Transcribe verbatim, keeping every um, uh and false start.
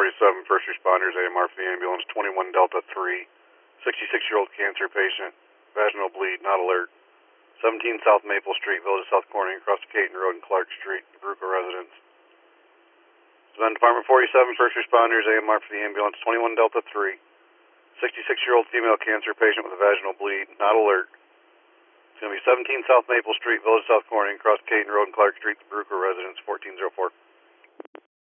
forty-seven, first responders, A M R for the ambulance, twenty-one Delta three, sixty-six-year-old cancer patient, vaginal bleed, not alert. seventeen South Maple Street, Village of South Corning, across the Caton Road and Clark Street, Baruca residence. Savannah Department forty-seven, first responders, A M R for the ambulance, twenty-one Delta three, sixty-six-year-old female cancer patient with a vaginal bleed, not alert. It's going to be seventeen South Maple Street, Village of South Corning, across Caton Road and Clark Street, Baruca residence, fourteen oh four.